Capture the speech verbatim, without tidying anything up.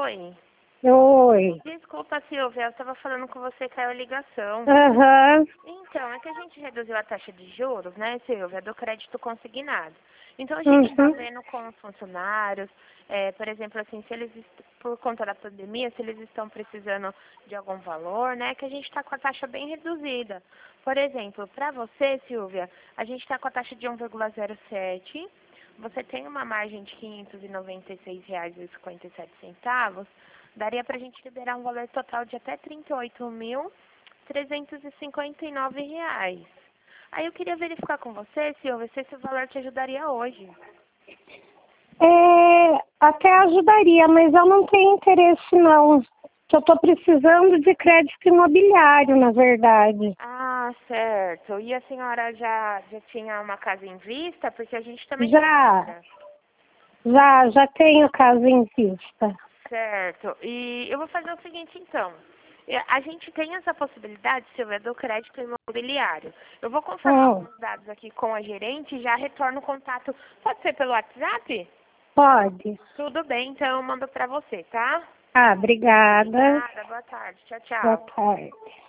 Oi. Oi. Desculpa, Silvia, eu estava falando com você e caiu a ligação. Aham. Então, é que a gente reduziu a taxa de juros, né, Silvia, do crédito consignado. Então, a gente está Uhum. vendo com os funcionários, é, por exemplo, assim, se eles, est- por conta da pandemia, se eles estão precisando de algum valor, né, que a gente está com a taxa bem reduzida. Por exemplo, para você, Silvia, a gente está com a taxa de um vírgula zero sete, você tem uma margem de quinhentos e noventa e seis reais e cinquenta e sete centavos, daria para a gente liberar um valor total de até trinta e oito mil trezentos e cinquenta e nove reais. Aí eu queria verificar com você, Silvia, se esse valor te ajudaria hoje. É, até ajudaria, mas eu não tenho interesse não. Que eu estou precisando de crédito imobiliário, na verdade. Ah, certo. E a senhora já, já tinha uma casa em vista? Porque a gente também Já, compra. já, já tenho casa em vista. Certo. E eu vou fazer o seguinte, então. É, a gente tem essa possibilidade, Silvia, do crédito imobiliário. Eu vou confirmar Hum, alguns dados aqui com a gerente e já retorno o contato. Pode ser pelo WhatsApp? pode. Tudo bem, então eu mando para você, tá? Ah, obrigada. Obrigada, boa tarde. Tchau, Boa tchau. tarde.